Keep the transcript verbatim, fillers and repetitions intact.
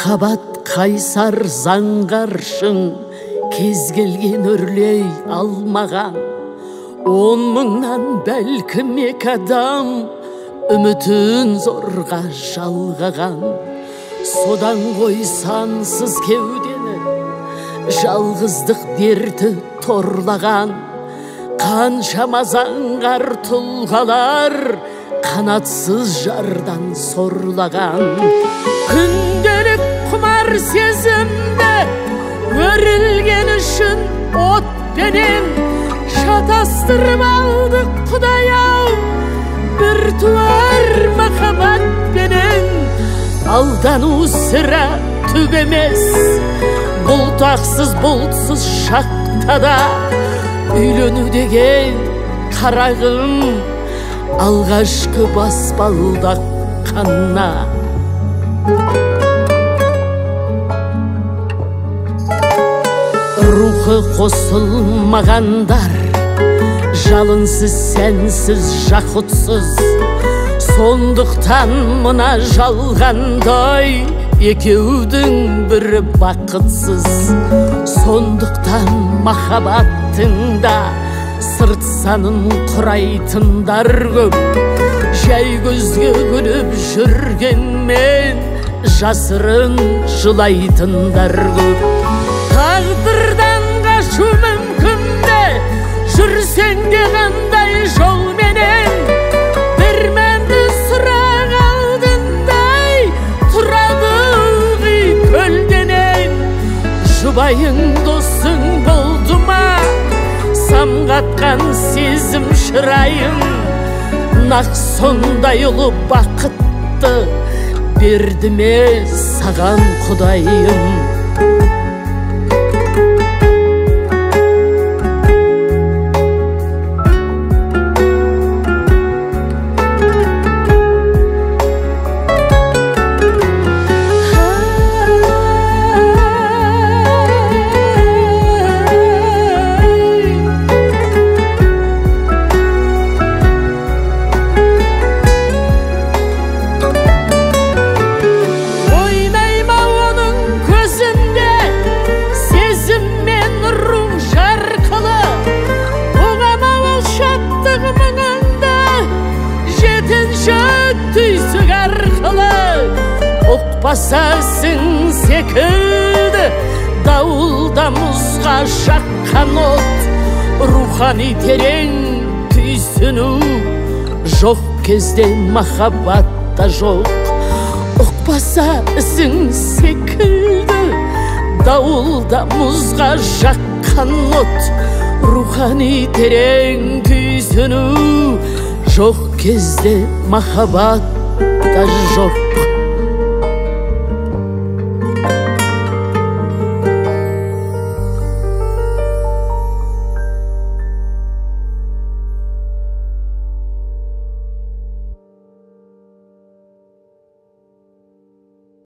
Махабат қайсар заңғаршың, кез келген өрлей алмаған. Он мыңнан бәлкім екі адам үмітін зорға жалғаған. Содан ғой сансыз кеудені жалғыздық дерті торлаған. Қаншама заңғар тұлғалар қанатсыз жардан сорлаған. Күнделік құмар сезімді өрілген үшін отпенен шатастырып алды Құдай-ау бір туар махаббатпенен. Алдану сірә түк емес, бұлтақсыз бұлтсыз шақта да үйлену деген қарағым алғашқы баспалдақ қана. Рухы қосылмағандар, жалынсыз сәнсіз жақұтсыз. Сондықтан мына жалғандай екеудің бірі бақытсыз. Сондықтан махаббаттың да сырт санын құрайтындар көп. Жай көзге күліп жүргенмен жасырын жылайтындар көп. Тағдырдан қашу мүмкін бе, жүрсең де қандай жолменен? Бір мәнді сұрақ алдындай тұрады ылғи көлденең. Жұбайың досың болды ма, самғатқан сезім шырайың? Нақ сондай ұлы бақытты берді ме саған Құдайым? Ұқпасасың секілді дауылда мұзға жаққан от. Рухани терең түйсіну жоқ кезде махаббатта жоқ. Ұқпасасың секілді дауылда мұзға жаққан от. Рухани терең түйсіну жоқ кезде махаббатта жоқ.